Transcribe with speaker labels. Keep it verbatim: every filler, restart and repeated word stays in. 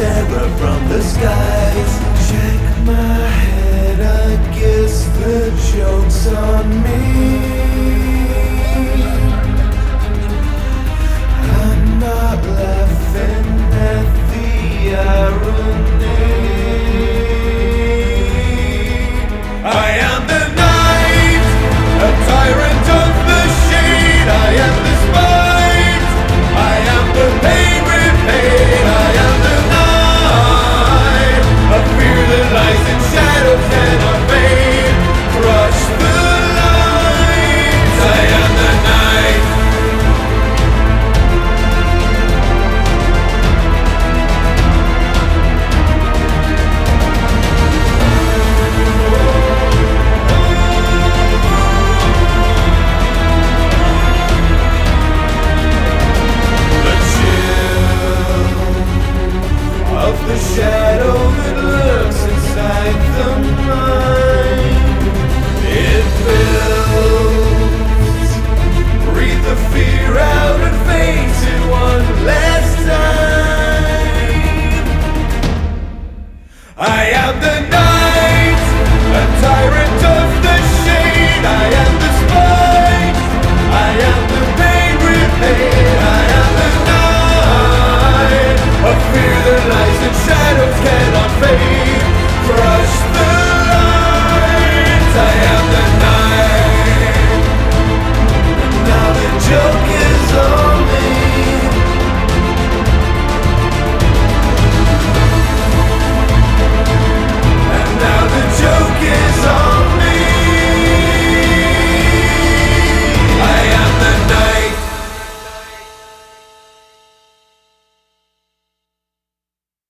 Speaker 1: terror from the skies. Check my head, I guess the joke's on me. I'm not laughing at the irony. I am the night, a tyrant of the shade. I am the spite, I am the pain repaid. I am the night, a fear that lies in shadows cannot fade. Crush the lights. I am the night. Of the shadow that lurks inside the mind, it builds. Breathe the fear out and face it one last time. I am the night, a tyrant of the shade. I am the spite, I am the pain repaid. I am the night, a fear that lies in shadows cannot fade. Crush the lights. I am the night. Now the joke is on.